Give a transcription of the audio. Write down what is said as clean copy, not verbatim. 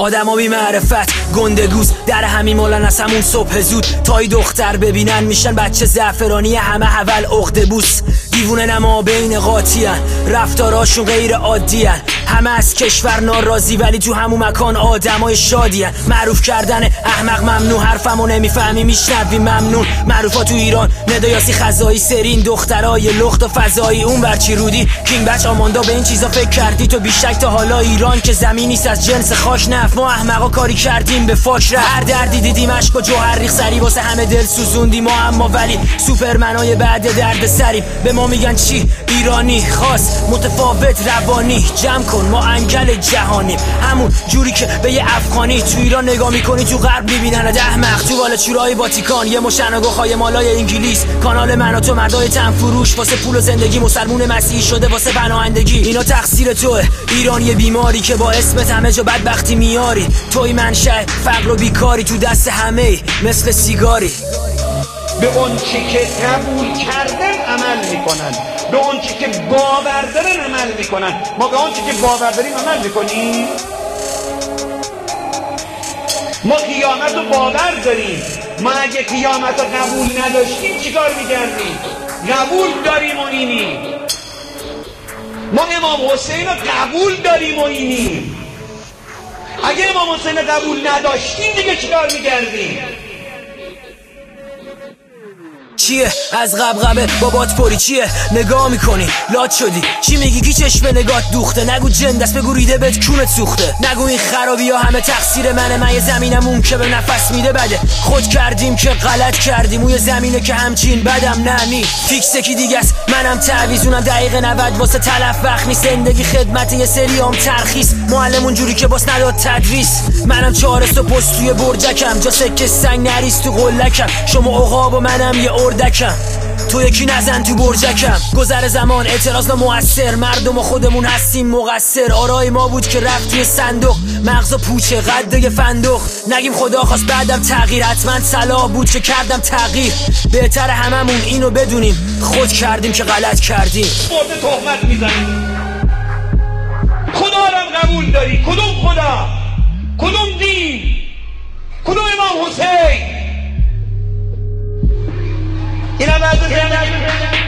آدما بی معرفت گندگوز در همین مولن از همون صبح زود تای دختر ببینن میشن بچه زعفرانی همه حول عقده بوس دیوونه نما بین قاطی هن رفتاراشون غیر عادی هن همه از کشور ناراضی ولی تو همون مکان آدمای شادی هن معروف کردن احمق ممنوع حرفمو نمیفهمی میشنوی ممنون معروفا تو ایران ندایاسی خزایی سرین دخترای لخت و فضایی اون برچی رودی کینگ بچ آماندا به این چیزا فکر کردی تو بیشک تا حالا ایران که زمینیست از جنس خاک نف ما احمقا کاری کردیم به فاک ره هر دردی دیدیم عشق و جوهر ریخ سری واسه همه دل سوزوندیم ما اما ولی سوپرمنای بعد درد سریم به ما میگن چی ایرانی خاص متفاوت روانی جمع کن ما انگل جهانیم همون جوری که به یه افغانی تو ایران نگاه میکنی تو غرب میبینن احمق تو بالا چورای واتیکان یه مشنگوخای مالای انگلیس کانال من و تو مردای تن فروش واسه پول و زندگی مسلمون مسیحی شده واسه پناهندگی اینا تقصیر توه ایران یه بیماری که با اسمت همه جا بدبختی میاری توی منشأ فقر و بیکاری تو دست همه مثل سیگاری به اون چی که قبول کردن عمل میکنن به اون چی که باور دارن عمل میکنن ما به اون چی که باور داریم عمل میکنیم ما قیامت رو باور داریم ما اگه قیامت رو قبول نداشتیم چیکار میکردیم قبول داریم و اینیم ما امام حسین رو قبول داریم و اینیم اگه امام حسین قبول نداشتیم دیگه چیکار میکردیم چیه از غبغبه بابات پری چیه نگاه میکنی لات شدی چی میگی کی چشم نگات دوخته نگو جن دست بگو ریده بهت کونت سوخته نگو این خرابی ها همه تقصیر منه من یه زمینمون که به نفس میده بده خود کردیم که غلط کردیم اون یه زمینه که همچین بدم نمی فیکس کی دیگه است منم تعویزونم دقیقه 90 واسه تلف وقت نیست زندگی خدمت یه سریام ترخیص معلم اونجوری که باس نداد تدریس منم 4 تا پست توی برجکم جا سکه سنگ نریز تو قلکم شما عقاب و منم یه اردکم تو یکی نزن تو برجکم گذر زمان اعتراض مؤثر مردم و خودمون هستیم مقصر آرای ما بود که رفت توی صندوق مغز پوچه قد یه فندق نگیم خدا خواست بعدم تغییر حتما صلاح بود که کردم تغییر بهتر هممون اینو بدونیم خود کردیم که غلط کردیم خورده تهمت میزنیم خدا رو قبول داری کدوم خدا کدوم دین کدوم امام حسین اینا بعد